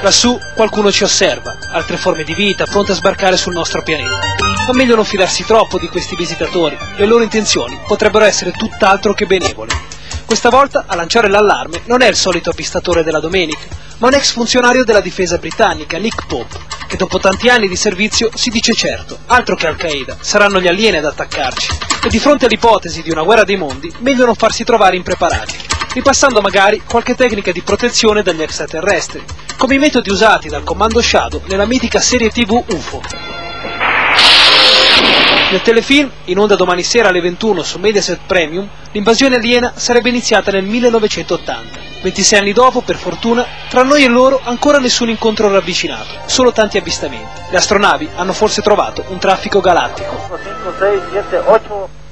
Lassù qualcuno ci osserva, altre forme di vita pronte a sbarcare sul nostro pianeta. Ma meglio non fidarsi troppo di questi visitatori, le loro intenzioni potrebbero essere tutt'altro che benevole. Questa volta a lanciare l'allarme non è il solito avvistatore della domenica, ma un ex funzionario della difesa britannica, Nick Pope, che dopo tanti anni di servizio si dice certo, altro che Al-Qaeda, saranno gli alieni ad attaccarci. E di fronte all'ipotesi di una guerra dei mondi, meglio non farsi trovare impreparati, ripassando magari qualche tecnica di protezione dagli extraterrestri, come i metodi usati dal comando Shadow nella mitica serie TV UFO. Nel telefilm, in onda domani sera alle 21 su Mediaset Premium, l'invasione aliena sarebbe iniziata nel 1980. 26 anni dopo, per fortuna, tra noi e loro ancora nessun incontro ravvicinato, solo tanti avvistamenti. Le astronavi hanno forse trovato un traffico galattico. 5, 6, 7, 8...